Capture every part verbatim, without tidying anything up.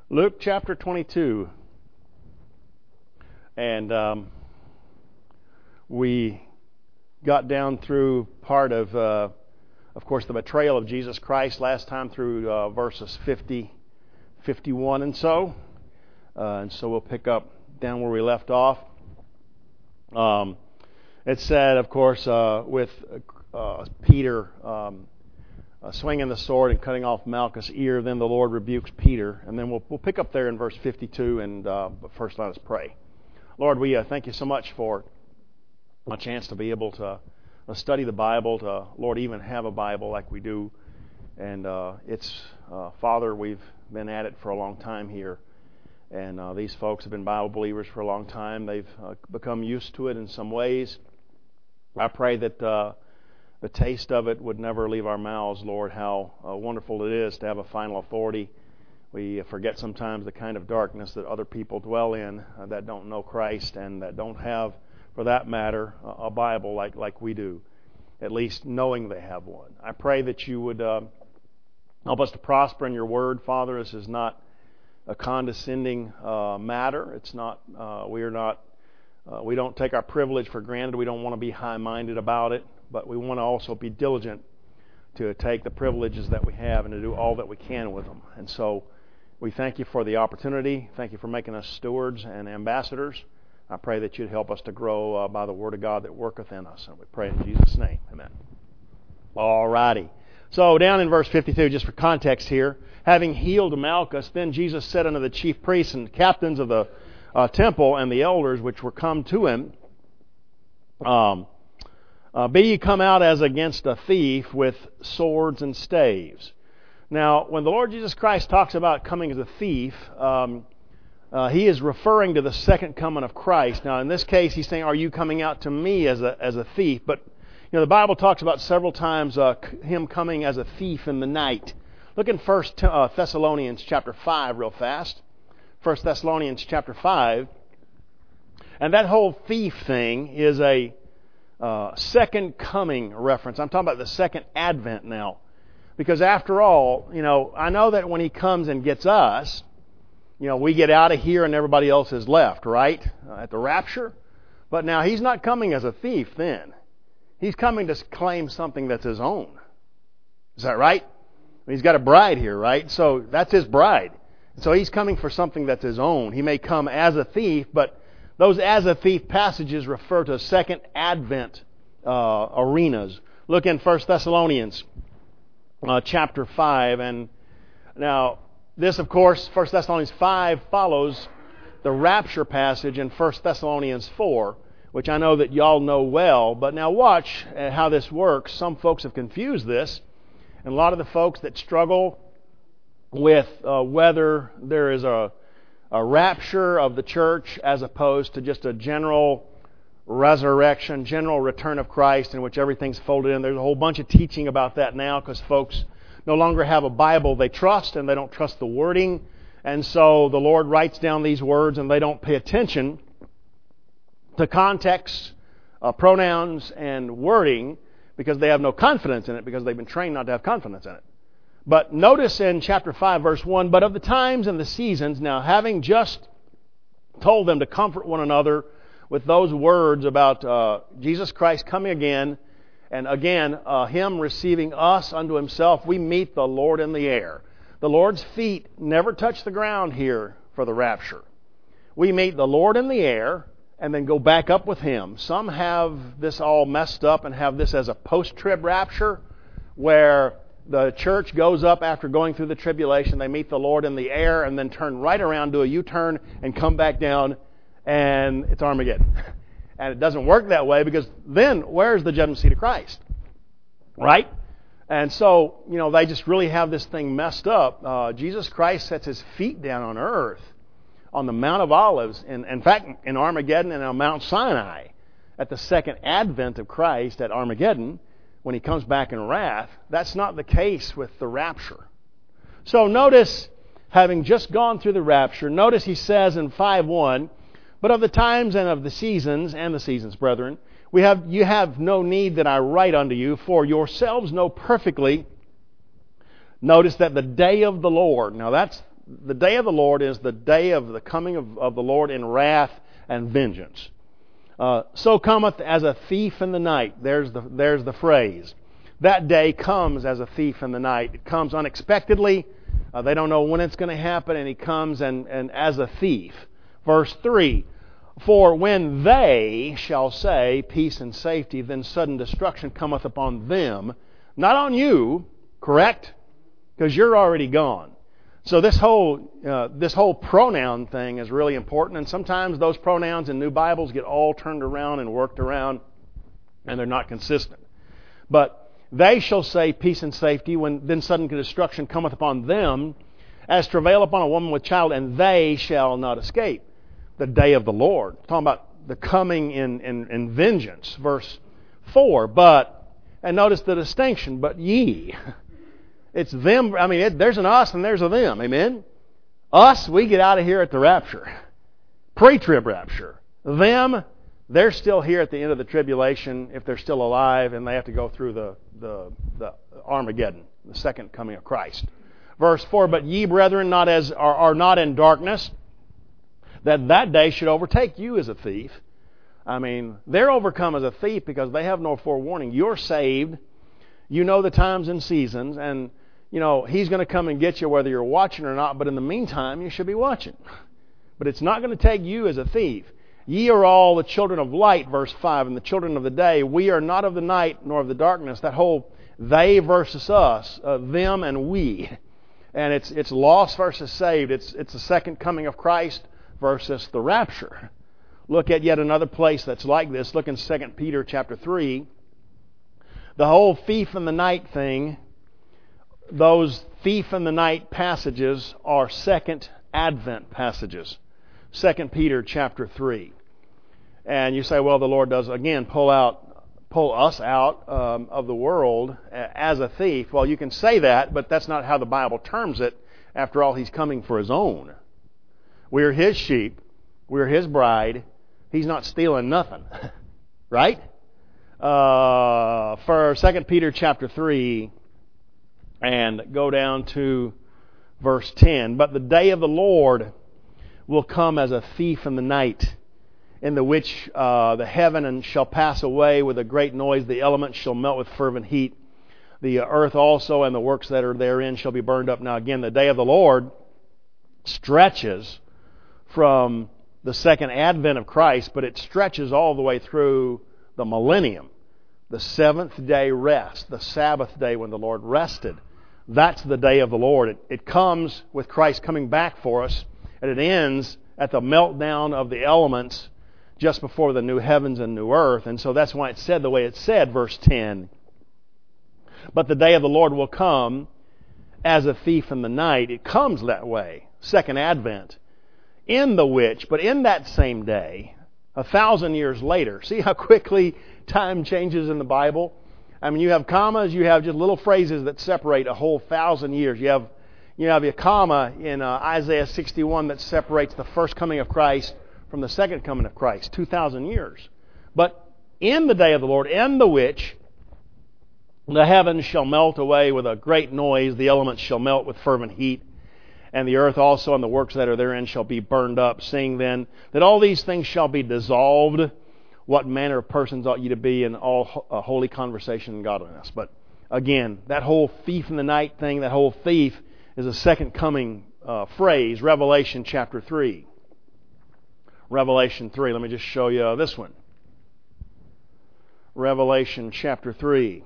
Luke chapter twenty-two. And um, we got down through part of, uh, of course, the betrayal of Jesus Christ last time through uh, verses fifty, fifty-one and so. Uh, and so we'll pick up down where we left off. Um, it said, of course, uh, with uh, Peter um, uh, swinging the sword and cutting off Malchus' ear, then the Lord rebukes Peter. And then we'll, we'll pick up there in verse fifty-two, and uh, but first let us pray. Lord, we uh, thank you so much for a chance to be able to uh, study the Bible, to, Lord, even have a Bible like we do. And uh, it's, uh, Father, we've been at it for a long time here. And uh, these folks have been Bible believers for a long time. They've uh, become used to it in some ways. I pray that uh, the taste of it would never leave our mouths, Lord, how uh, wonderful it is to have a final authority. We forget sometimes the kind of darkness that other people dwell in uh, that don't know Christ and that don't have, for that matter, a, a Bible like, like we do, at least knowing they have one. I pray that you would uh, help us to prosper in your word, Father. This is not a condescending uh, matter. It's not. Uh, we are not. Uh, we don't take our privilege for granted. We don't want to be high-minded about it, but we want to also be diligent to take the privileges that we have and to do all that we can with them. And so we thank you for the opportunity. Thank you for making us stewards and ambassadors. I pray that you'd help us to grow uh, by the Word of God that worketh in us. And we pray in Jesus' name. Amen. All righty. So down in verse fifty-two, just for context here, having healed Malchus, then Jesus said unto the chief priests and captains of the uh, temple and the elders which were come to him, um, uh, Be ye come out as against a thief with swords and staves. Now, when the Lord Jesus Christ talks about coming as a thief, um, uh, He is referring to the second coming of Christ. Now, in this case, He's saying, are you coming out to me as a as a thief? But, you know, the Bible talks about several times uh, Him coming as a thief in the night. Look in First Thessalonians chapter five real fast. First Thessalonians chapter five. And that whole thief thing is a uh, second coming reference. I'm talking about the second advent now. Because after all, you know, I know that when He comes and gets us, you know, we get out of here and everybody else is left, right? Uh, at the rapture. But now He's not coming as a thief then. He's coming to claim something that's His own. Is that right? He's got a bride here, right? So that's His bride. So He's coming for something that's His own. He may come as a thief, but those as a thief passages refer to second advent uh, arenas. Look in First Thessalonians uh, chapter five. And now, this, of course, First Thessalonians five follows the rapture passage in First Thessalonians four, which I know that y'all know well. But now watch how this works. Some folks have confused this. And a lot of the folks that struggle with uh, whether there is a, a rapture of the church as opposed to just a general resurrection, general return of Christ in which everything's folded in. There's a whole bunch of teaching about that now because folks no longer have a Bible they trust and they don't trust the wording. And so the Lord writes down these words and they don't pay attention to context, uh, pronouns, and wording, because they have no confidence in it, because they've been trained not to have confidence in it. But notice in chapter five, verse one, But of the times and the seasons, now having just told them to comfort one another with those words about uh, Jesus Christ coming again, and again, uh, Him receiving us unto Himself, we meet the Lord in the air. The Lord's feet never touch the ground here for the rapture. We meet the Lord in the air, and then go back up with Him. Some have this all messed up and have this as a post-trib rapture, where the church goes up after going through the tribulation, they meet the Lord in the air, and then turn right around, do a U-turn, and come back down, and it's Armageddon. And it doesn't work that way, because then where's the judgment seat of Christ? Right? And so, you know, they just really have this thing messed up. Uh, Jesus Christ sets His feet down on earth, on the Mount of Olives, in, in fact, in Armageddon and on Mount Sinai, at the second advent of Christ at Armageddon, when He comes back in wrath. That's not the case with the rapture. So notice, having just gone through the rapture, notice He says in five one, But of the times and of the seasons, and the seasons, brethren, we have you have no need that I write unto you, for yourselves know perfectly Notice that the day of the Lord, now that's the day of the Lord is the day of the coming of, of the Lord in wrath and vengeance. Uh, so cometh as a thief in the night. There's the, there's the phrase. That day comes as a thief in the night. It comes unexpectedly. Uh, they don't know when it's going to happen, and He comes and, and as a thief. Verse three, for when they shall say peace and safety, then sudden destruction cometh upon them. Not on you, correct? Because you're already gone. So this whole uh, this whole pronoun thing is really important, and sometimes those pronouns in new Bibles get all turned around and worked around, and they're not consistent. But they shall say peace and safety, when then sudden destruction cometh upon them, as travail upon a woman with child, and they shall not escape the day of the Lord. Talking about the coming in, in, in vengeance. Verse four, but, and notice the distinction, but ye. It's them. I mean, it, there's an us and there's a them. Amen? Us, we get out of here at the rapture. Pre-trib rapture. Them, they're still here at the end of the tribulation if they're still alive, and they have to go through the, the, the Armageddon, the second coming of Christ. Verse four, but ye, brethren, not as are, are not in darkness, that that day should overtake you as a thief. I mean, they're overcome as a thief because they have no forewarning. You're saved. You know the times and seasons, and you know, He's going to come and get you whether you're watching or not, but in the meantime, you should be watching. But it's not going to take you as a thief. Ye are all the children of light, verse five, and the children of the day. We are not of the night nor of the darkness. That whole they versus us, uh, them and we. And it's it's lost versus saved. It's, it's the second coming of Christ versus the rapture. Look at yet another place that's like this. Look in Second Peter chapter three. The whole thief in the night thing, those thief in the night passages are second Advent passages. Second Peter chapter three. And you say, well, the Lord does, again, pull out, pull us out um, of the world as a thief. Well, you can say that, but that's not how the Bible terms it. After all, He's coming for His own. We're His sheep. We're His bride. He's not stealing nothing. Right? Uh, for Second Peter chapter three, and go down to verse ten. But the day of the Lord will come as a thief in the night, in the which uh, the heaven shall pass away with a great noise, the elements shall melt with fervent heat, the earth also and the works that are therein shall be burned up. Now again, the day of the Lord stretches from the second advent of Christ, but it stretches all the way through the millennium, the seventh day rest, the Sabbath day when the Lord rested. That's the day of the Lord. It, it comes with Christ coming back for us, and it ends at the meltdown of the elements just before the new heavens and new earth. And so that's why it's said the way it's said, verse ten. But the day of the Lord will come as a thief in the night. It comes that way, second advent, in the which, but in that same day, a thousand years later. See how quickly time changes in the Bible? I mean, you have commas, you have just little phrases that separate a whole thousand years. You have you have a comma in uh, Isaiah sixty-one that separates the first coming of Christ from the second coming of Christ, two thousand years. But in the day of the Lord, in the which the heavens shall melt away with a great noise, the elements shall melt with fervent heat, and the earth also and the works that are therein shall be burned up, seeing then that all these things shall be dissolved. What manner of persons ought ye to be in all uh, holy conversation and godliness? But again, that whole thief in the night thing, that whole thief is a second coming uh, phrase, Revelation chapter three. Revelation three. Let me just show you this one. Revelation chapter three.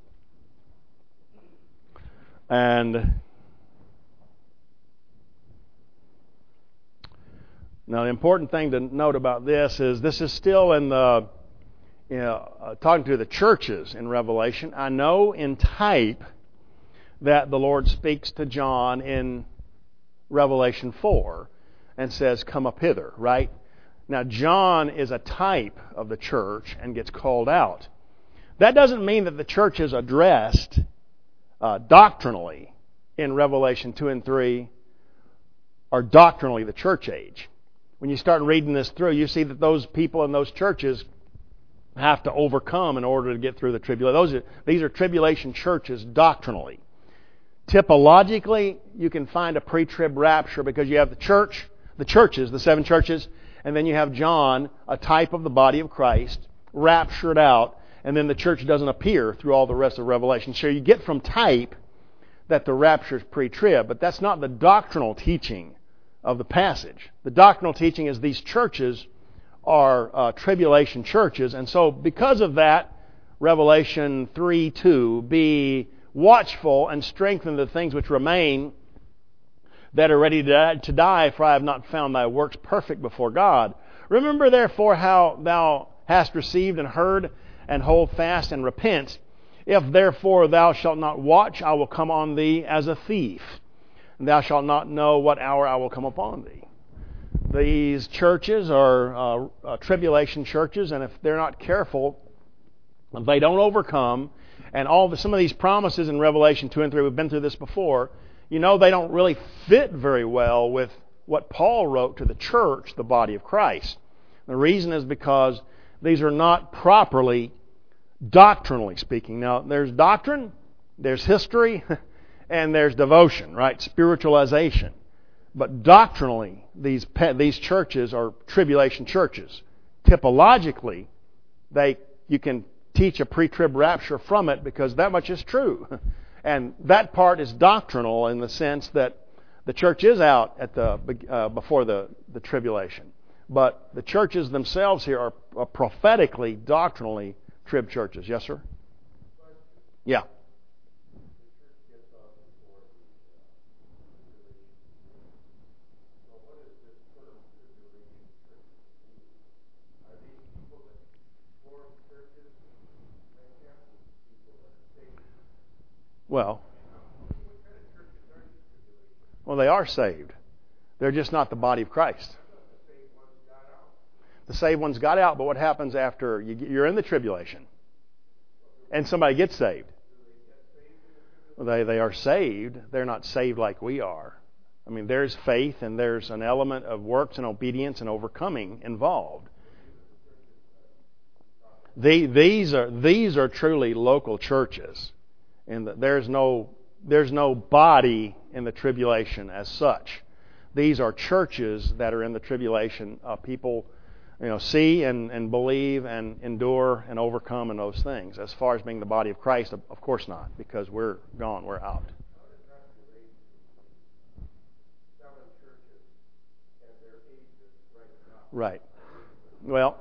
And now, the important thing to note about this is this is still in the, you know, uh, talking to the churches in Revelation. I know in type that the Lord speaks to John in Revelation four and says, come up hither, right? Now, John is a type of the church and gets called out. That doesn't mean that the church is addressed uh, doctrinally in Revelation two and three are doctrinally the church age. When you start reading this through, you see that those people in those churches have to overcome in order to get through the tribulation. Those are, these are tribulation churches doctrinally. Typologically, you can find a pre-trib rapture because you have the church, the churches, the seven churches, and then you have John, a type of the body of Christ, raptured out, and then the church doesn't appear through all the rest of Revelation. So you get from type that the rapture is pre-trib, but that's not the doctrinal teaching of the passage. The doctrinal teaching is these churches are uh, tribulation churches, and so because of that, Revelation three two, be watchful and strengthen the things which remain that are ready to die, for I have not found thy works perfect before God. Remember therefore how thou hast received and heard, and hold fast and repent. If therefore thou shalt not watch, I will come on thee as a thief, and thou shalt not know what hour I will come upon thee. These churches are uh, uh, tribulation churches, and if they're not careful, they don't overcome. And all the, some of these promises in Revelation two and three, we've been through this before, you know, they don't really fit very well with what Paul wrote to the church, the body of Christ. The reason is because these are not properly doctrinally speaking. Now, there's doctrine, there's history, and there's devotion, right? Spiritualization. But doctrinally, these these churches are tribulation churches. Typologically, they you can teach a pre-trib rapture from it because that much is true. And that part is doctrinal in the sense that the church is out at the uh, before the, the tribulation. But the churches themselves here are, are prophetically, doctrinally trib churches. Yes, sir? Yeah. Well, well, they are saved. They're just not the body of Christ. The saved ones got out, but what happens after you, you're in the tribulation and somebody gets saved? Well, they, they are saved. They're not saved like we are. I mean, there's faith and there's an element of works and obedience and overcoming involved. The, these are these are truly local churches. And there's no there's no body in the tribulation as such. These are churches that are in the tribulation. Uh, people, you know, see and, and believe and endure and overcome in those things. As far as being the body of Christ, of, of course not, because we're gone, we're out. Right. Well.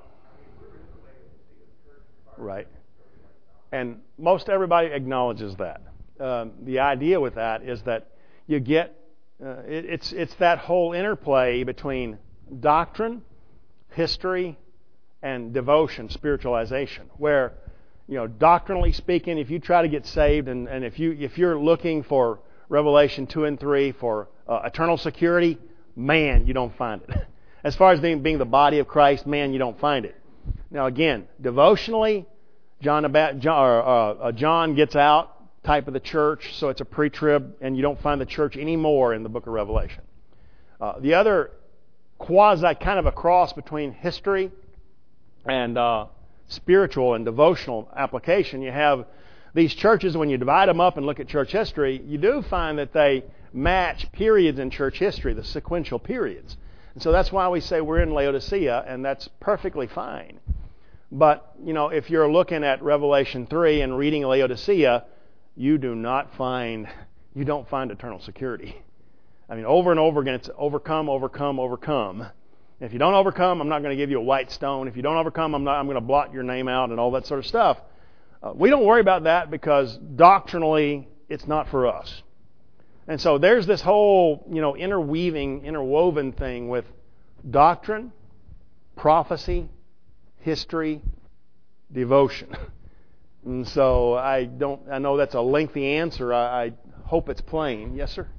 Right. And most everybody acknowledges that. Um, the idea with that is that you get, uh, it, it's it's that whole interplay between doctrine, history, and devotion, spiritualization, where, you know, doctrinally speaking, if you try to get saved and, and if, you, if you're looking for Revelation two and three for uh, eternal security, man, you don't find it. As far as being, being the body of Christ, man, you don't find it. Now again, devotionally, John, John, uh, John gets out, type of the church, so it's a pre-trib, and you don't find the church anymore in the book of Revelation. Uh, the other quasi, kind of a cross between history and uh, spiritual and devotional application, you have these churches, when you divide them up and look at church history, you do find that they match periods in church history, the sequential periods. And so that's why we say we're in Laodicea, and that's perfectly fine. But, you know, if you're looking at Revelation three and reading Laodicea, you do not find, you don't find eternal security. I mean, over and over again, it's overcome, overcome, overcome. If you don't overcome, I'm not going to give you a white stone. If you don't overcome, I'm not, I'm going to blot your name out and all that sort of stuff. Uh, we don't worry about that because doctrinally, it's not for us. And so there's this whole, you know, interweaving, interwoven thing with doctrine, prophecy, history, devotion. And so I don't. I know that's a lengthy answer. I, I hope it's plain. Yes, sir.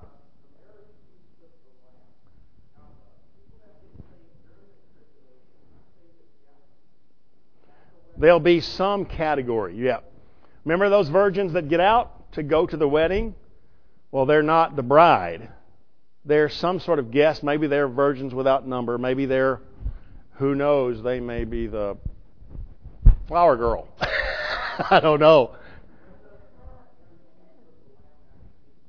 There'll be some category. Yeah. Remember those virgins that get out to go to the wedding? Well, they're not the bride. They're some sort of guest. Maybe they're virgins without number. Maybe they're, who knows, they may be the flower girl. I don't know.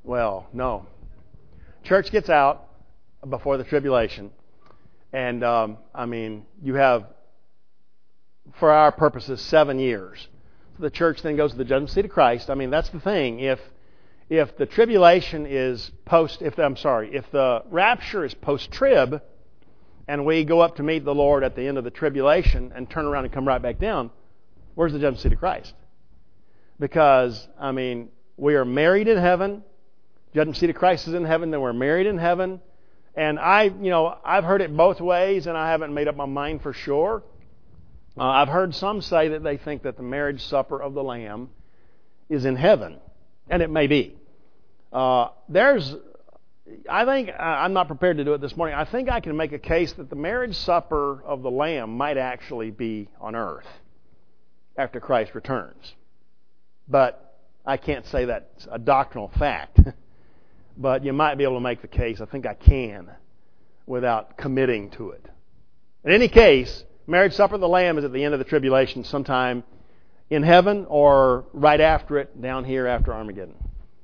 Well, no. Church gets out before the tribulation. And, um, I mean, you have, for our purposes, seven years. So the church then goes to the judgment seat of Christ. I mean, that's the thing. If if the tribulation is post, if I'm sorry, if the rapture is post-trib, and we go up to meet the Lord at the end of the tribulation and turn around and come right back down, where's the judgment seat of Christ? Because, I mean, we are married in heaven. Judgment seat of Christ is in heaven. Then we're married in heaven. And I, you know, I've heard it both ways, and I haven't made up my mind for sure. Uh, I've heard some say that they think that the marriage supper of the Lamb is in heaven, and it may be. Uh, there's, I think, I'm not prepared to do it this morning. I think I can make a case that the marriage supper of the Lamb might actually be on earth after Christ returns. But I can't say that's a doctrinal fact. But you might be able to make the case. I think I can without committing to it. In any case, marriage supper of the Lamb is at the end of the tribulation, sometime in heaven or right after it, down here after Armageddon.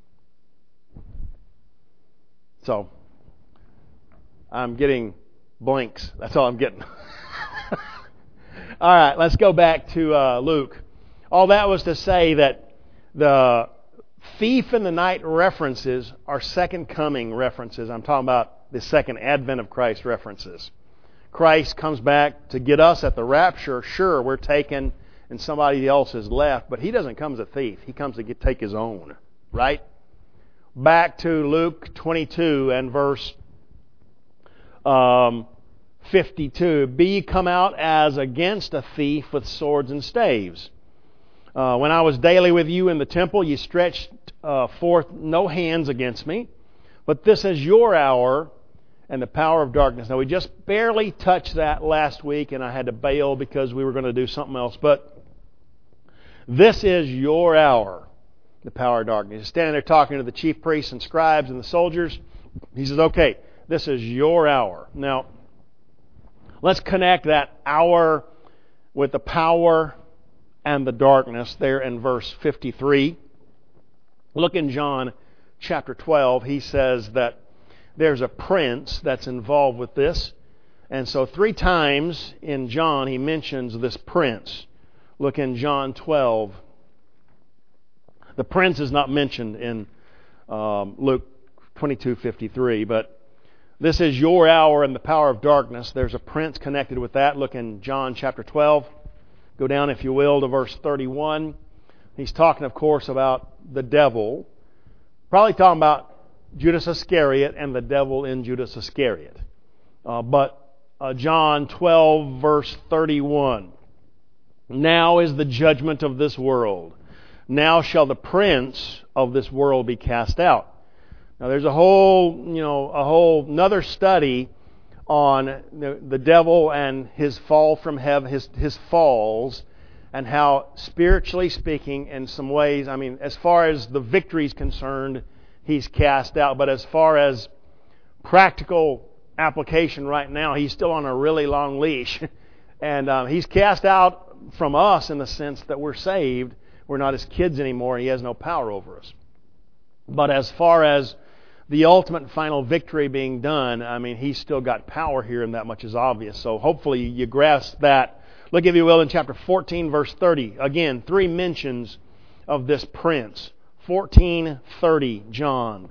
So, I'm getting blinks. That's all I'm getting. All right, let's go back to uh, Luke. All that was to say that the thief in the night references are second coming references. I'm talking about the second advent of Christ references. Christ comes back to get us at the rapture. Sure, we're taken and somebody else is left, but He doesn't come as a thief. He comes to get, take His own, right? Back to Luke twenty-two and verse um, fifty-two. Be ye come out as against a thief with swords and staves. Uh, when I was daily with you in the temple, ye stretched uh, forth no hands against me. But this is your hour and the power of darkness. Now, we just barely touched that last week, and I had to bail because we were going to do something else. But this is your hour, the power of darkness. He's standing there talking to the chief priests and scribes and the soldiers. He says, okay, this is your hour. Now, let's connect that hour with the power and the darkness there in verse fifty-three. Look in John chapter twelve. He says that there's a prince that's involved with this. And so three times in John he mentions this prince. Look in John twelve. The prince is not mentioned in um, Luke twenty-two fifty-three, but this is your hour and the power of darkness. There's a prince connected with that. Look in John chapter twelve. Go down, if you will, to verse thirty-one. He's talking, of course, about the devil. Probably talking about Judas Iscariot and the devil in Judas Iscariot. Uh, but uh, John twelve, verse thirty-one. Now is the judgment of this world. Now shall the prince of this world be cast out. Now there's a whole, you know, a whole another study on the, the devil and his fall from heaven, his his falls, and how spiritually speaking, in some ways, I mean, as far as the victory is concerned, he's cast out. But as far as practical application right now, he's still on a really long leash. And um, he's cast out from us in the sense that we're saved. We're not his kids anymore. He has no power over us. But as far as the ultimate and final victory being done, I mean, he's still got power here, and that much is obvious. So hopefully you grasp that. Look, if you will, in chapter fourteen, verse thirty. Again, three mentions of this prince. fourteen thirty, John.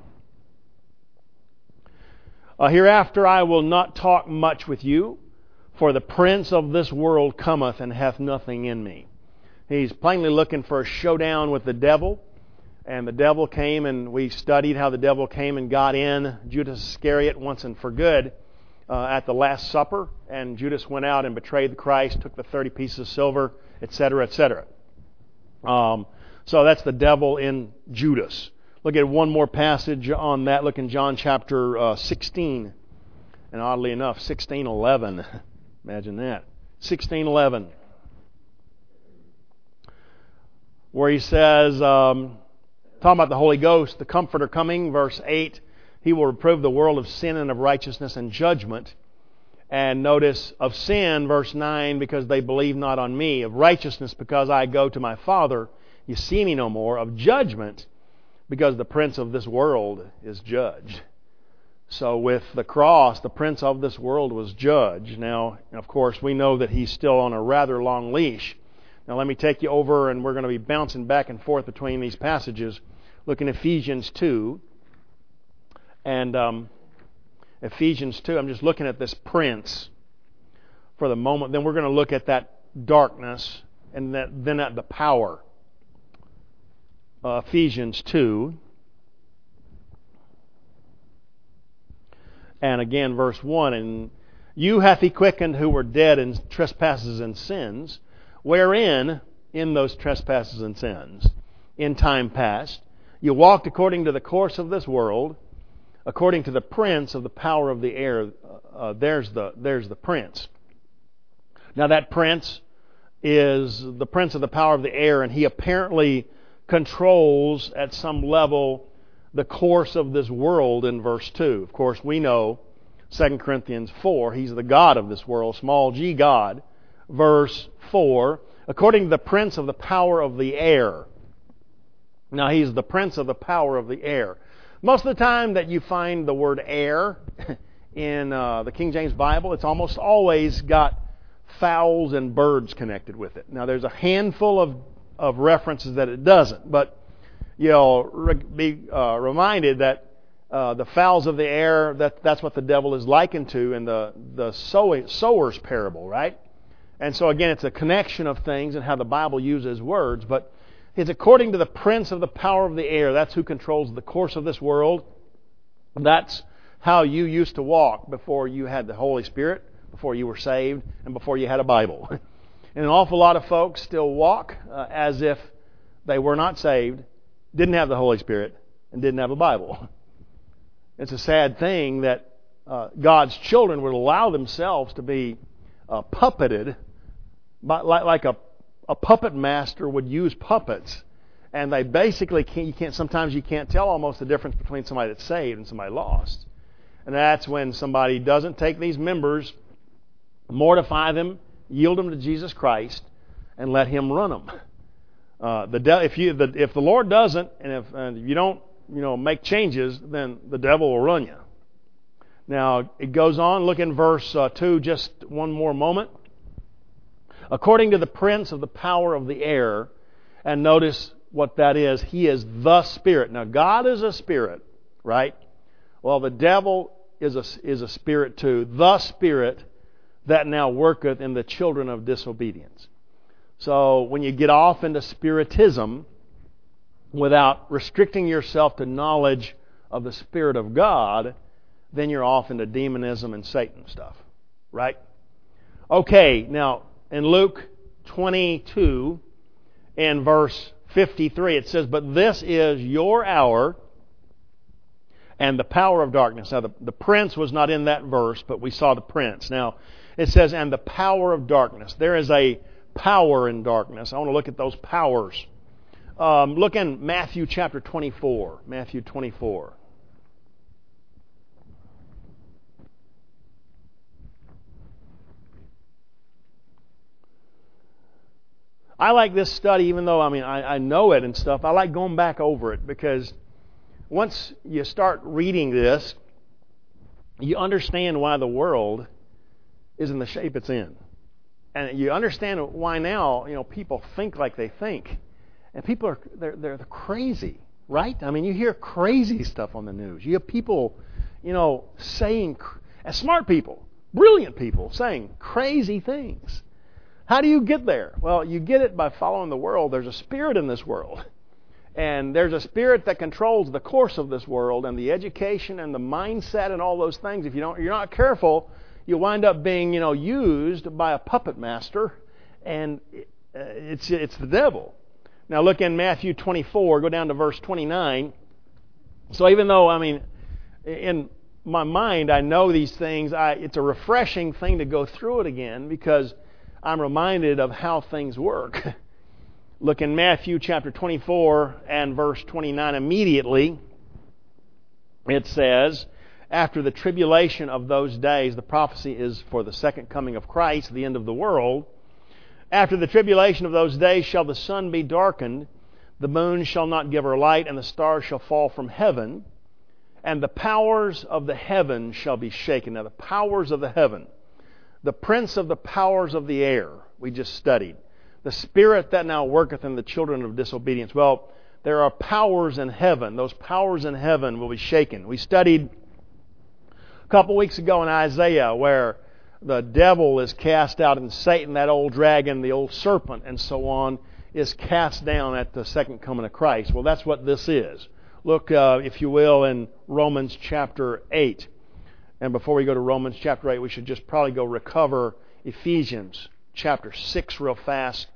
Uh, Hereafter I will not talk much with you, for the prince of this world cometh and hath nothing in me. He's plainly looking for a showdown with the devil. And the devil came, and we studied how the devil came and got in Judas Iscariot once and for good uh, at the Last Supper. And Judas went out and betrayed the Christ, took the thirty pieces of silver, et cetera, et cetera. Um, so that's the devil in Judas. Look at one more passage on that. Look in John chapter uh, sixteen. And oddly enough, sixteen eleven. Imagine that. sixteen eleven. Where he says... Um, Talking about the Holy Ghost, the Comforter coming, verse eight, He will reprove the world of sin and of righteousness and judgment. And notice, of sin, verse nine, because they believe not on me. Of righteousness, because I go to my Father, you see me no more. Of judgment, because the prince of this world is judged. So with the cross, the prince of this world was judged. Now, of course, we know that he's still on a rather long leash. Now let me take you over, and we're going to be bouncing back and forth between these passages. Look in Ephesians two. And um, Ephesians two, I'm just looking at this prince for the moment. Then we're going to look at that darkness and that, then at the power. Uh, Ephesians two. And again, verse one, and you hath he quickened who were dead in trespasses and sins, wherein, in those trespasses and sins, in time past, you walked according to the course of this world, according to the prince of the power of the air. Uh, there's the there's the prince. Now that prince is the prince of the power of the air, and he apparently controls at some level the course of this world in verse two. Of course, we know Second Corinthians four, he's the God of this world, small g God. Verse four, according to the prince of the power of the air. Now, he's the prince of the power of the air. Most of the time that you find the word air in uh, the King James Bible, it's almost always got fowls and birds connected with it. Now, there's a handful of, of references that it doesn't, but you'll be uh, reminded that uh, the fowls of the air, that, that's what the devil is likened to in the, the sow, sower's parable, right? And so again, it's a connection of things and how the Bible uses words, but it's according to the prince of the power of the air. That's who controls the course of this world. That's how you used to walk before you had the Holy Spirit, before you were saved, and before you had a Bible. And an awful lot of folks still walk uh, as if they were not saved, didn't have the Holy Spirit, and didn't have a Bible. It's a sad thing that uh, God's children would allow themselves to be uh, puppeted by, like, like a, a puppet master would use puppets, and they basically can't. You can't. Sometimes you can't tell almost the difference between somebody that's saved and somebody lost. And that's when somebody doesn't take these members, mortify them, yield them to Jesus Christ, and let Him run them. Uh, the de- if you the, if the Lord doesn't, and if, and if you don't, you know, make changes, then the devil will run you. Now it goes on. Look in verse uh, two, just one more moment. According to the prince of the power of the air, and notice what that is. He is the Spirit. Now God is a spirit, right? Well, the devil is a is a spirit too. The Spirit that now worketh in the children of disobedience. So when you get off into spiritism without restricting yourself to knowledge of the Spirit of God, then you're off into demonism and Satan stuff. Right? Okay, now in Luke twenty-two and verse fifty-three it says, "But this is your hour and the power of darkness." Now the, the prince was not in that verse, but we saw the prince. Now it says, "and the power of darkness." There is a power in darkness. I want to look at those powers. Um, look in Matthew chapter twenty-four. Matthew twenty-four. I like this study, even though I mean I, I know it and stuff. I like going back over it because once you start reading this, you understand why the world is in the shape it's in. And you understand why now, you know, people think like they think. And people are, they're, they're crazy, right? I mean, you hear crazy stuff on the news. You have people, you know, saying, as smart people, brilliant people, saying crazy things. How do you get there? Well, you get it by following the world. There's a spirit in this world. And there's a spirit that controls the course of this world and the education and the mindset and all those things. If you don't, you're not careful, you wind up being, you know, used by a puppet master, and it's it's the devil. Now look in Matthew twenty-four, go down to verse twenty-nine. So even though, I mean, in my mind I know these things, I, it's a refreshing thing to go through it again because I'm reminded of how things work. Look in Matthew chapter twenty-four and verse twenty-nine. Immediately it says, after the tribulation of those days, the prophecy is for the second coming of Christ, the end of the world. After the tribulation of those days shall the sun be darkened, The moon shall not give her light, and the stars shall fall from heaven, and the powers of the heaven shall be shaken. Now, the powers of the heaven, the prince of the powers of the air, we just studied. The spirit that now worketh in the children of disobedience. Well, there are powers in heaven. Those powers in heaven will be shaken. We studied a couple weeks ago in Isaiah where the devil is cast out and Satan, that old dragon, the old serpent, and so on, is cast down at the second coming of Christ. Well, that's what this is. Look, uh, if you will, in Romans chapter eight. And before we go to Romans chapter eight, we should just probably go recover Ephesians chapter six real fast.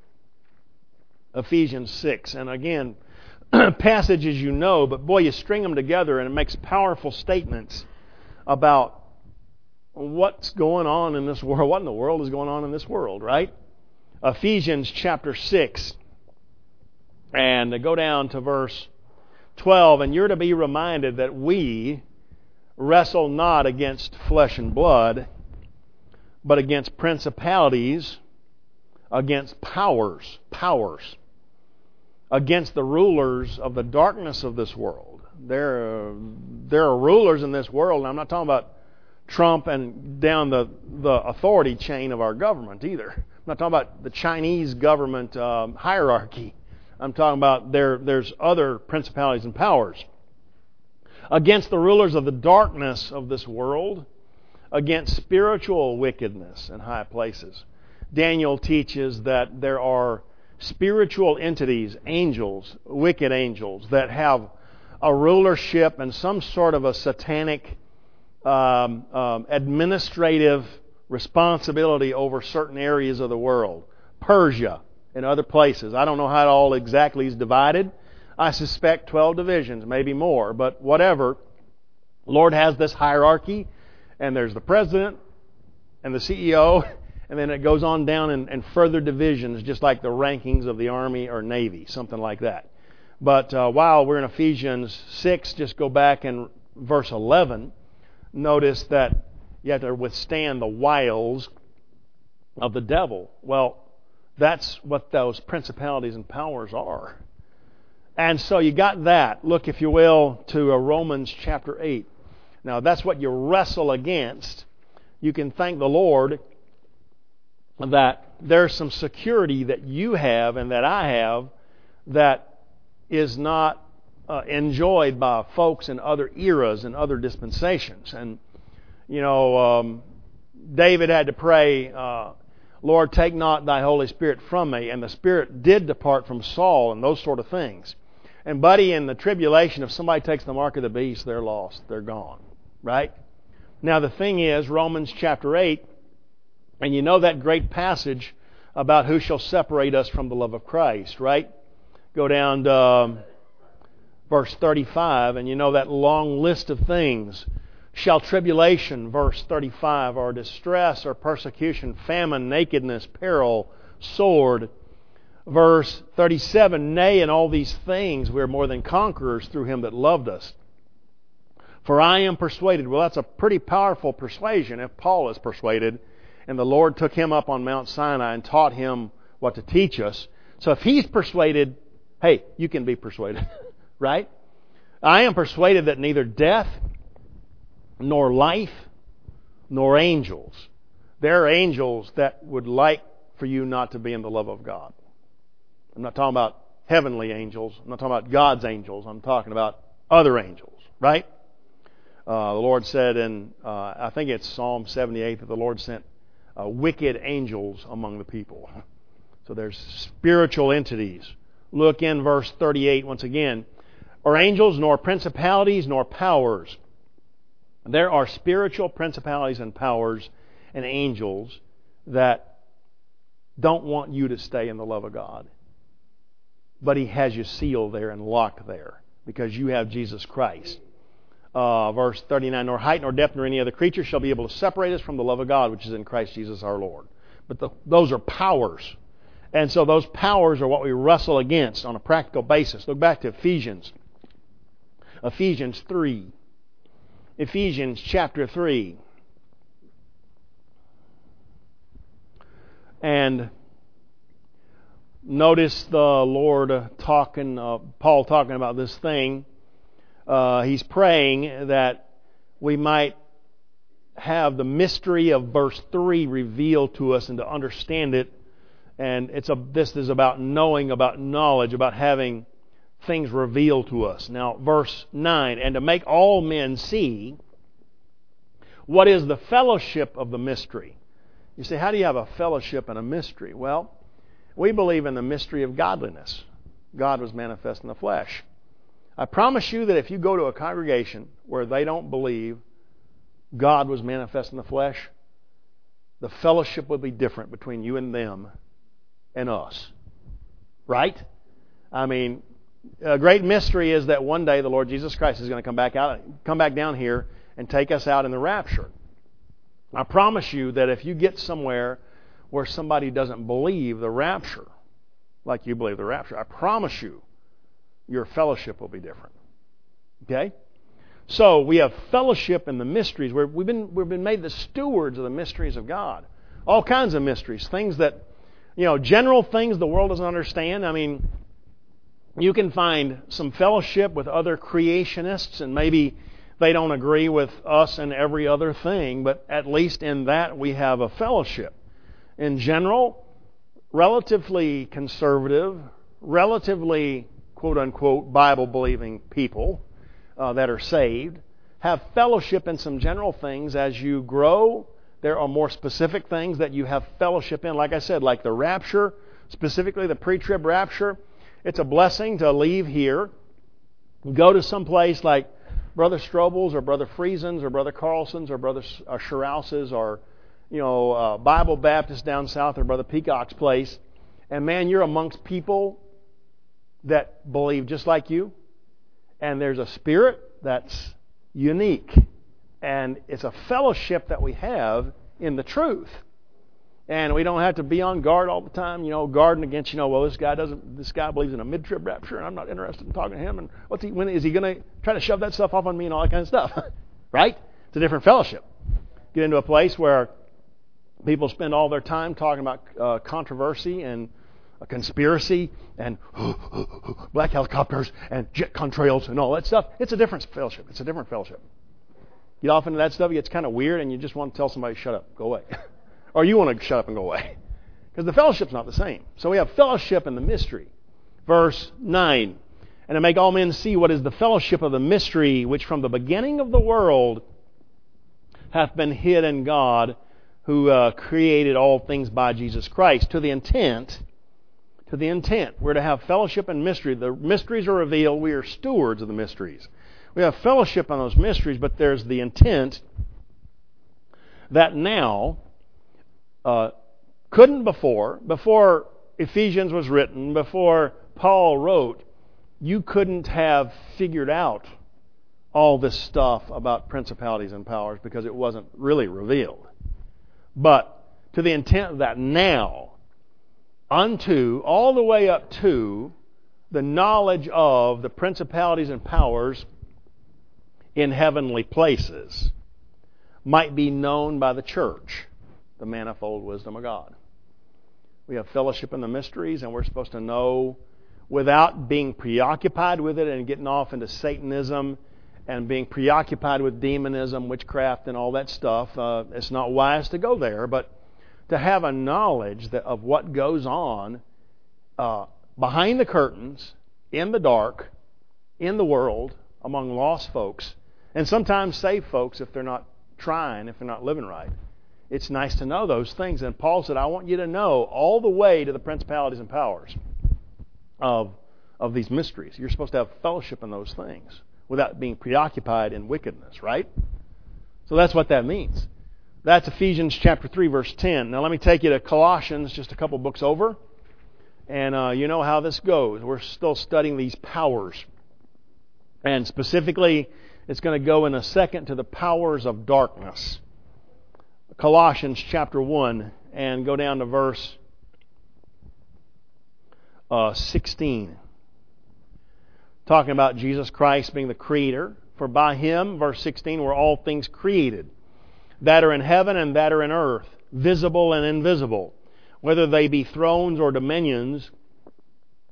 Ephesians six. And again, passages you know, but boy, you string them together and it makes powerful statements about what's going on in this world. What in the world is going on in this world, right? Ephesians chapter six. And go down to verse twelve. And you're to be reminded that we wrestle not against flesh and blood, but against principalities, against powers, powers, against the rulers of the darkness of this world. There, there are rulers in this world, and I'm not talking about Trump and down the, the authority chain of our government either. I'm not talking about the Chinese government um, hierarchy. I'm talking about there. There's other principalities and powers against the rulers of the darkness of this world, against spiritual wickedness in high places. Daniel teaches that there are spiritual entities, angels, wicked angels, that have a rulership and some sort of a satanic um, um, administrative responsibility over certain areas of the world. Persia and other places. I don't know how it all exactly is divided. I suspect twelve divisions, maybe more, but whatever. The Lord has this hierarchy, and there's the president and the C E O, and then it goes on down in, in further divisions, just like the rankings of the Army or Navy, something like that. But uh, while we're in Ephesians six, just go back in verse eleven. Notice that you have to withstand the wiles of the devil. Well, that's what those principalities and powers are. And so you got that. Look, if you will, to uh, Romans chapter eight. Now, that's what you wrestle against. You can thank the Lord that there's some security that you have and that I have that is not uh, enjoyed by folks in other eras and other dispensations. And, you know, um, David had to pray, uh, Lord, take not thy Holy Spirit from me. And the Spirit did depart from Saul and those sort of things. And, buddy, in the tribulation, if somebody takes the mark of the beast, they're lost. They're gone. Right? Now, the thing is, Romans chapter eight, and you know that great passage about who shall separate us from the love of Christ, right? Go down to um, verse thirty-five, and you know that long list of things. Shall tribulation, verse thirty-five, or distress, or persecution, famine, nakedness, peril, sword. Verse thirty-seven, nay, in all these things we are more than conquerors through Him that loved us. For I am persuaded. Well, that's a pretty powerful persuasion if Paul is persuaded. And the Lord took him up on Mount Sinai and taught him what to teach us. So if he's persuaded, hey, you can be persuaded. Right? I am persuaded that neither death, nor life, nor angels. There are angels that would like for you not to be in the love of God. I'm not talking about heavenly angels. I'm not talking about God's angels. I'm talking about other angels. Right? Uh, the Lord said in, uh, I think it's Psalm seventy-eight, that the Lord sent uh, wicked angels among the people. So there's spiritual entities. Look in verse thirty-eight once again. Or angels, nor principalities, nor powers. There are spiritual principalities and powers and angels that don't want you to stay in the love of God. But He has you sealed there and locked there because you have Jesus Christ. Uh, verse thirty-nine, nor height, nor depth, nor any other creature shall be able to separate us from the love of God, which is in Christ Jesus our Lord. But the, those are powers. And so those powers are what we wrestle against on a practical basis. Look back to Ephesians. Ephesians three. Ephesians chapter three. And notice the Lord talking, uh, Paul talking about this thing. Uh, he's praying that we might have the mystery of verse three revealed to us and to understand it. And it's a, this is about knowing, about knowledge, about having things revealed to us. Now, verse nine, and to make all men see what is the fellowship of the mystery. You say, how do you have a fellowship and a mystery? Well, we believe in the mystery of godliness. God was manifest in the flesh. I promise you that if you go to a congregation where they don't believe God was manifest in the flesh, the fellowship will be different between you and them and us. Right? I mean, a great mystery is that one day the Lord Jesus Christ is going to come back out, come back down here and take us out in the rapture. I promise you that if you get somewhere where somebody doesn't believe the rapture like you believe the rapture, I promise you your fellowship will be different. Okay? So we have fellowship in the mysteries. We're, we've been we've been made the stewards of the mysteries of God. All kinds of mysteries, things that, you know, general things the world doesn't understand. I mean, you can find some fellowship with other creationists, and maybe they don't agree with us and every other thing, but at least in that we have a fellowship. In general, relatively conservative, relatively quote-unquote Bible-believing people uh, that are saved have fellowship in some general things. As you grow, there are more specific things that you have fellowship in. Like I said, like the rapture, specifically the pre-trib rapture. It's a blessing to leave here, go to some place like Brother Strobel's or Brother Friesen's or Brother Carlson's or Brother Scherause's or, you know, uh, Bible Baptist down south or Brother Peacock's place. And man, you're amongst people that believe just like you. And there's a spirit that's unique. And it's a fellowship that we have in the truth. And we don't have to be on guard all the time, you know, guarding against, you know, well, this guy doesn't, this guy believes in a mid-trib rapture, and I'm not interested in talking to him. And what's he, when is he going to try to shove that stuff off on me and all that kind of stuff? Right? It's a different fellowship. Get into a place where people spend all their time talking about uh, controversy and a conspiracy and black helicopters and jet contrails and all that stuff. It's a different fellowship. It's a different fellowship. Get off into that stuff, it gets kind of weird, and you just want to tell somebody, shut up, go away. Or you want to shut up and go away. Because the fellowship's not the same. So we have fellowship in the mystery. Verse nine. And to make all men see what is the fellowship of the mystery, which from the beginning of the world hath been hid in God, who uh, created all things by Jesus Christ, to the intent, to the intent, we're to have fellowship and mystery. The mysteries are revealed. We are stewards of the mysteries. We have fellowship on those mysteries, but there's the intent that now, uh, couldn't before, before Ephesians was written, before Paul wrote, you couldn't have figured out all this stuff about principalities and powers because it wasn't really revealed. But to the intent that now, unto, all the way up to the knowledge of the principalities and powers in heavenly places might be known by the church, the manifold wisdom of God. We have fellowship in the mysteries, and we're supposed to know without being preoccupied with it and getting off into Satanism and being preoccupied with demonism, witchcraft, and all that stuff. Uh, it's not wise to go there, but to have a knowledge that of what goes on uh, behind the curtains, in the dark, in the world, among lost folks, and sometimes saved folks if they're not trying, if they're not living right. It's nice to know those things. And Paul said, I want you to know all the way to the principalities and powers of, of these mysteries. You're supposed to have fellowship in those things without being preoccupied in wickedness, right? So that's what that means. That's Ephesians chapter three, verse ten. Now let me take you to Colossians, just a couple books over. And uh, you know how this goes. We're still studying these powers. And specifically, it's going to go in a second to the powers of darkness. Colossians chapter one, and go down to verse uh, sixteen. Talking about Jesus Christ being the creator. For by Him, verse sixteen, were all things created, that are in heaven and that are in earth, visible and invisible, whether they be thrones or dominions,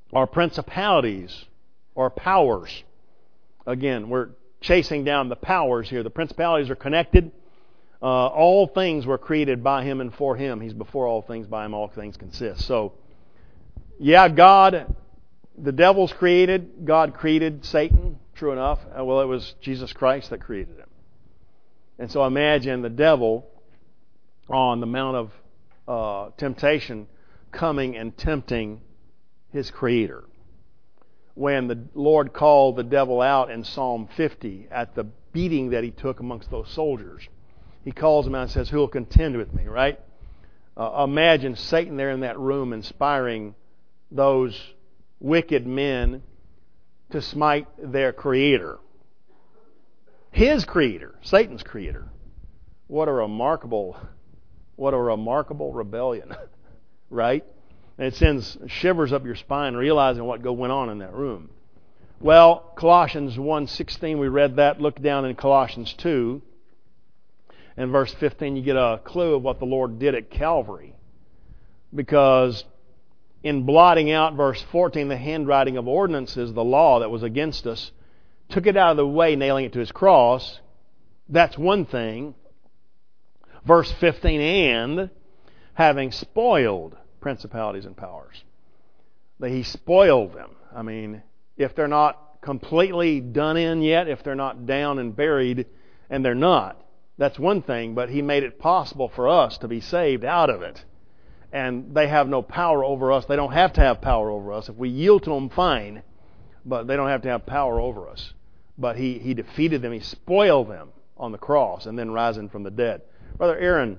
or principalities, or powers. Again, we're chasing down the powers here. The principalities are connected. Uh, all things were created by Him and for Him. He's before all things, by Him all things consist. So, yeah, God, the devil's created. God created Satan, true enough. Well, it was Jesus Christ that created him. And so imagine the devil on the Mount of uh, temptation coming and tempting His Creator. When the Lord called the devil out in Psalm fifty at the beating that he took amongst those soldiers, He calls him out and says, "Who will contend with me?" Right? Uh, imagine Satan there in that room inspiring those wicked men to smite their Creator. His Creator, Satan's Creator. What a remarkable, what a remarkable rebellion, right? And it sends shivers up your spine realizing what went on in that room. Well, Colossians one sixteen, we read that. Look down in Colossians two. In verse fifteen, you get a clue of what the Lord did at Calvary. Because in blotting out, verse fourteen, the handwriting of ordinances, the law that was against us, took it out of the way, nailing it to His cross. That's one thing. Verse fifteen, and having spoiled principalities and powers. That He spoiled them. I mean, if they're not completely done in yet, if they're not down and buried, and they're not, that's one thing, but He made it possible for us to be saved out of it. And they have no power over us. They don't have to have power over us. If we yield to them, fine, but they don't have to have power over us. But He, he defeated them. He spoiled them on the cross and then rising from the dead. Brother Aaron.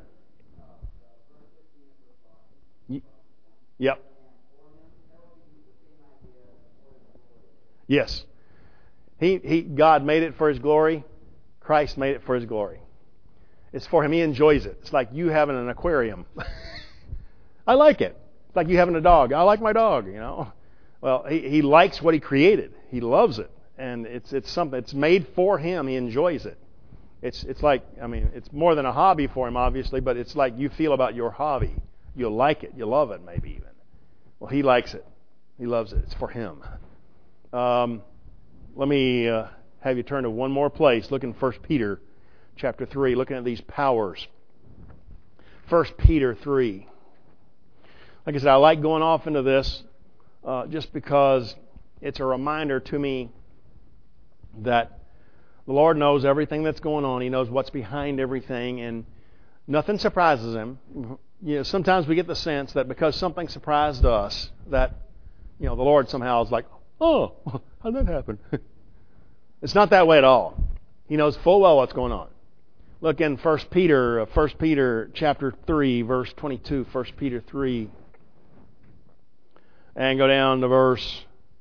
Yep. Yes. He, he, God made it for His glory. Christ made it for His glory. It's for Him. He enjoys it. It's like you having an aquarium. I like it. It's like you having a dog. I like my dog, you know. Well, he, he likes what He created. He loves it. And it's it's something, it's made for Him. He enjoys it. It's it's like, I mean, it's more than a hobby for Him, obviously, but it's like you feel about your hobby. You like it. You love it, maybe even. Well, He likes it. He loves it. It's for Him. Um, let me uh, have you turn to one more place. Look in First Peter chapter three, looking at these powers. First Peter three. Like I said, I like going off into this uh, just because it's a reminder to me that the Lord knows everything that's going on. He knows what's behind everything, and nothing surprises Him. You know, sometimes we get the sense that because something surprised us, that you know the Lord somehow is like, "Oh, how did that happen?" It's not that way at all. He knows full well what's going on. Look in First Peter, First Peter chapter three, verse twenty-two. First Peter three, and go down to verse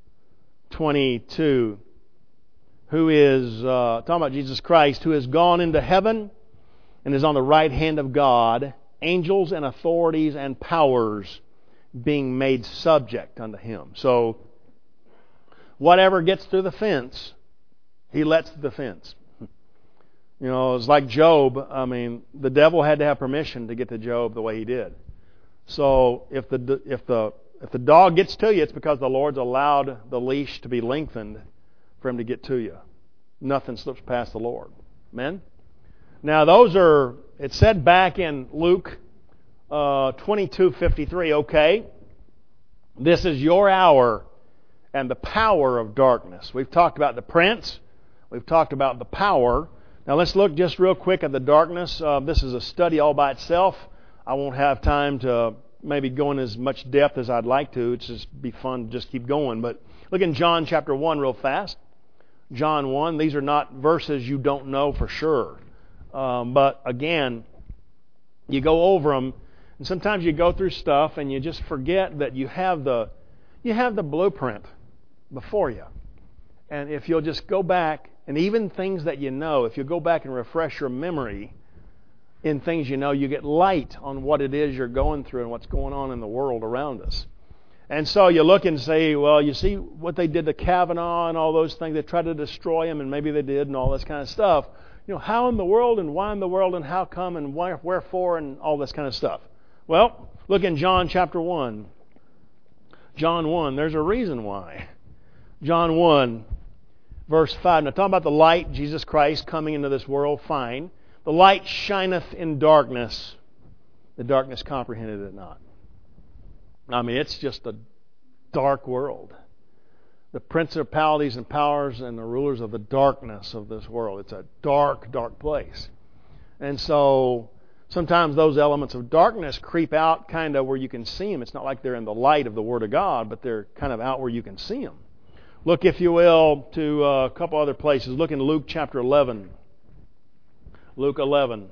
twenty-two. Who is uh, talking about Jesus Christ, who has gone into heaven and is on the right hand of God, angels and authorities and powers being made subject unto Him. So, whatever gets through the fence, He lets through the fence. You know, it's like Job. I mean, the devil had to have permission to get to Job the way he did. So, if the if the if the dog gets to you, it's because the Lord's allowed the leash to be lengthened for him to get to you. Nothing slips past the Lord. Amen? Now, those are, it said back in Luke uh, twenty-two fifty-three, okay, this is your hour and the power of darkness. We've talked about the prince. We've talked about the power. Now, let's look just real quick at the darkness. Uh, this is a study all by itself. I won't have time to maybe go in as much depth as I'd like to. It's just be fun to just keep going. But look in John chapter one real fast. John one. These are not verses you don't know for sure. Um, but again, you go over them, and sometimes you go through stuff and you just forget that you have the you have the blueprint before you. And if you'll just go back, and even things that you know, if you go back and refresh your memory in things you know, you get light on what it is you're going through and what's going on in the world around us. And so you look and say, well, you see what they did to Kavanaugh and all those things. They tried to destroy him, and maybe they did, and all this kind of stuff. You know, how in the world, and why in the world, and how come, and why, wherefore, and all this kind of stuff. Well, look in John chapter one. John one, there's a reason why. John one, verse five. Now, talking about the light, Jesus Christ coming into this world, fine. The light shineth in darkness. The darkness comprehended it not. I mean, it's just a dark world. The principalities and powers and the rulers of the darkness of this world. It's a dark, dark place. And so sometimes those elements of darkness creep out kind of where you can see them. It's not like they're in the light of the Word of God, but they're kind of out where you can see them. Look, if you will, to a couple other places. Look in Luke chapter eleven. Luke eleven.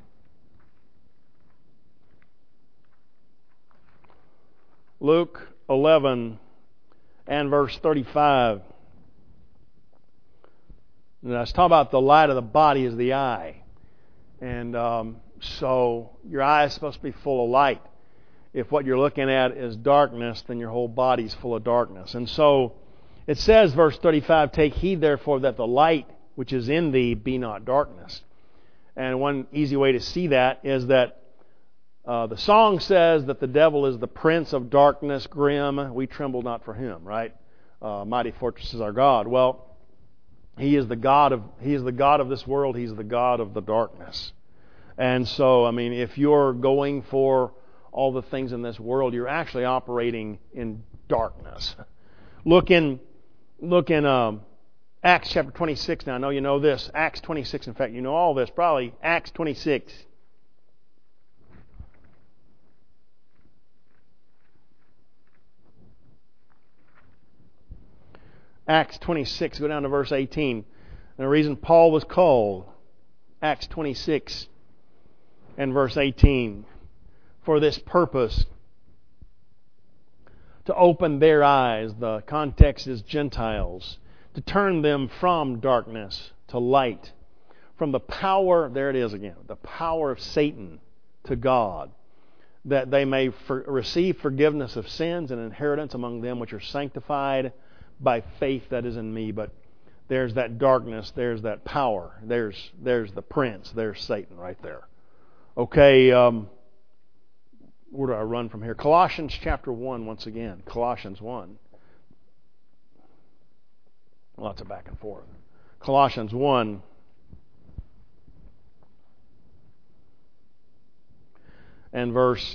Luke eleven and verse thirty-five. And I was talking about the light of the body is the eye. And um, so your eye is supposed to be full of light. If what you're looking at is darkness, then your whole body is full of darkness. And so it says, verse thirty-five, take heed therefore that the light which is in thee be not darkness. And one easy way to see that is that Uh, the song says that the devil is the prince of darkness, grim. We tremble not for him, right? Uh, mighty fortress is our God. Well, he is the God of he is the God of this world. He's the God of the darkness. And so, I mean, if you're going for all the things in this world, you're actually operating in darkness. Look in look in um, Acts chapter twenty-six. Now, I know you know this. Acts twenty-six. In fact, you know all this probably. Acts twenty-six. Acts twenty-six, go down to verse eighteen. And the reason Paul was called, Acts twenty-six and verse eighteen, for this purpose, to open their eyes, the context is Gentiles, to turn them from darkness to light, from the power, there it is again, the power of Satan to God, that they may for, receive forgiveness of sins and inheritance among them which are sanctified by faith that is in me. But there's that darkness, there's that power, there's there's the prince, there's Satan right there. Okay, um, where do I run from here? Colossians chapter one once again. Colossians one. Lots of back and forth. Colossians one. And verse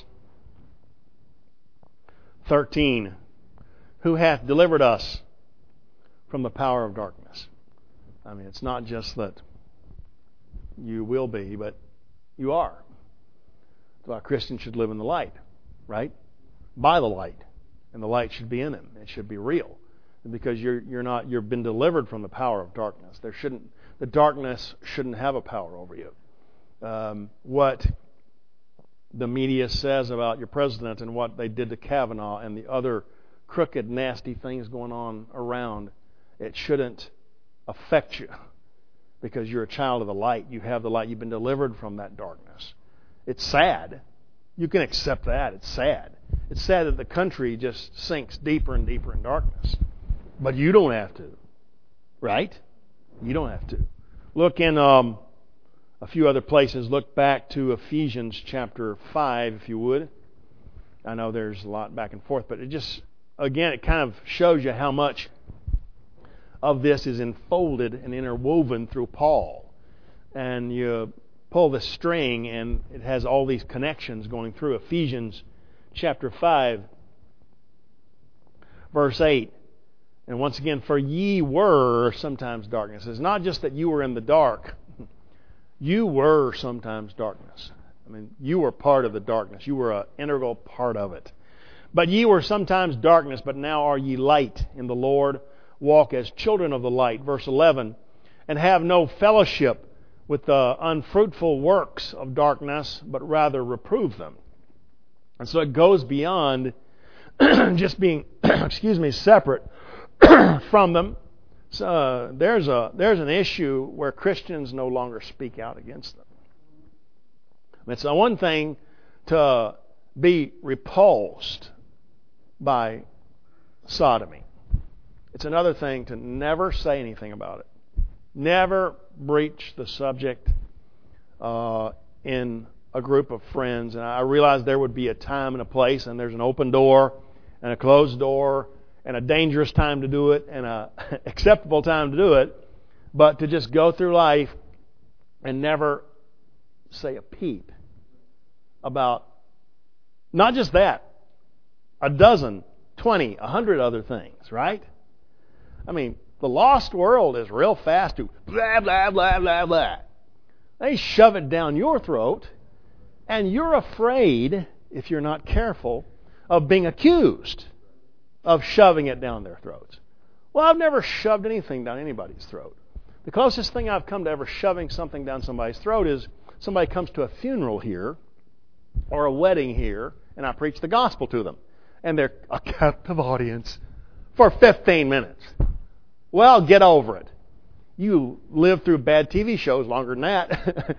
thirteen. Who hath delivered us from the power of darkness. I mean, it's not just that you will be, but you are. That's why Christians should live in the light, right? By the light. And the light should be in them. It should be real. Because you're you're not you've been delivered from the power of darkness. There shouldn't the darkness shouldn't have a power over you. Um, what the media says about your president and what they did to Kavanaugh and the other crooked, nasty things going on around, it shouldn't affect you because you're a child of the light. You have the light. You've been delivered from that darkness. It's sad. You can accept that. It's sad. It's sad that the country just sinks deeper and deeper in darkness. But you don't have to. Right? You don't have to. Look in um, a few other places. Look back to Ephesians chapter five, if you would. I know there's a lot back and forth, but it just, again, it kind of shows you how much of this is enfolded and interwoven through Paul. And you pull the string and it has all these connections going through. Ephesians chapter five, verse eight. And once again, for ye were sometimes darkness. It's not just that you were in the dark. You were sometimes darkness. I mean, you were part of the darkness. You were an integral part of it. But ye were sometimes darkness, but now are ye light in the Lord. Walk as children of the light. Verse eleven. And have no fellowship with the unfruitful works of darkness, but rather reprove them. And so it goes beyond just being, excuse me, separate from them. So, uh, there's a there's an issue where Christians no longer speak out against them. It's one thing to be repulsed by sodomy. It's another thing to never say anything about it. Never breach the subject uh, in a group of friends. And I realize there would be a time and a place, and there's an open door, and a closed door and a dangerous time to do it and a acceptable time to do it, but to just go through life and never say a peep about not just that, a dozen, twenty, a hundred other things, right? I mean, the lost world is real fast to blah, blah, blah, blah, blah. They shove it down your throat, and you're afraid, if you're not careful, of being accused of shoving it down their throats. Well, I've never shoved anything down anybody's throat. The closest thing I've come to ever shoving something down somebody's throat is somebody comes to a funeral here or a wedding here, and I preach the gospel to them. And they're a captive audience for fifteen minutes. Well, get over it. You live through bad T V shows longer than that.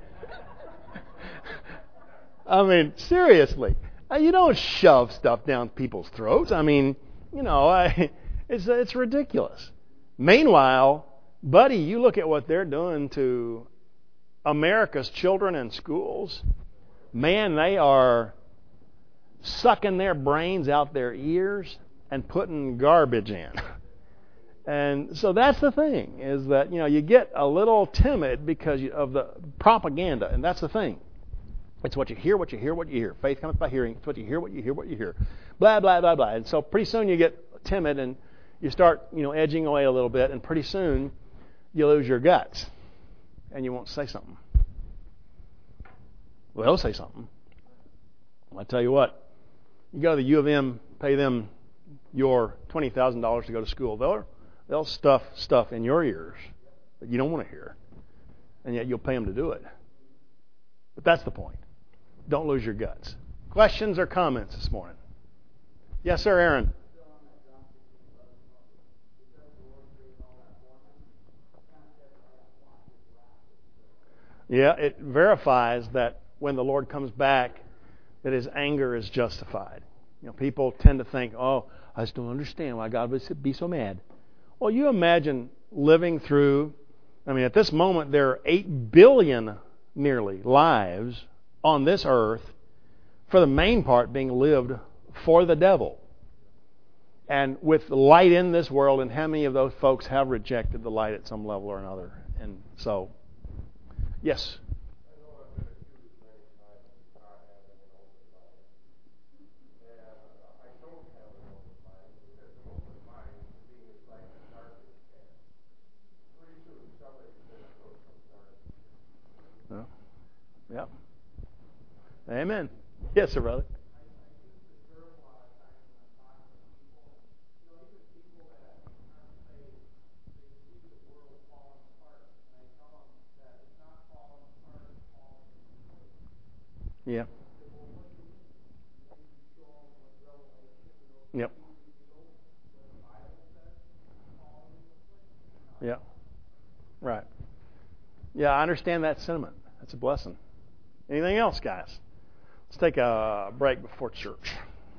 I mean, seriously. You don't shove stuff down people's throats. I mean, you know, I, it's it's ridiculous. Meanwhile, buddy, you look at what they're doing to America's children in schools. Man, they are sucking their brains out their ears and putting garbage in. And so that's the thing, is that, you know, you get a little timid because of the propaganda, and that's the thing. It's what you hear, what you hear, what you hear. Faith cometh by hearing. It's what you hear, what you hear, what you hear. Blah, blah, blah, blah. And so pretty soon you get timid and you start, you know, edging away a little bit, and pretty soon you lose your guts and you won't say something. Well, they'll say something. I tell you what, you go to the U of M, pay them your twenty thousand dollars to go to school. They'll, they'll stuff stuff in your ears that you don't want to hear, and yet you'll pay them to do it. But that's the point. Don't lose your guts. Questions or comments this morning? Yes, sir, Aaron. Yeah, it verifies that when the Lord comes back, that His anger is justified. You know, people tend to think, "Oh, I just don't understand why God would be so mad." Well, you imagine living through. I mean, at this moment, there are eight billion nearly lives on this earth, for the main part being lived for the devil. And with light in this world, and how many of those folks have rejected the light at some level or another? And so, yes. Yep. Amen. Yes, sir, brother. Yeah. Yep. Yeah. Right. Yeah, I understand that sentiment. That's a blessing. Anything else, guys? Let's take a break before church.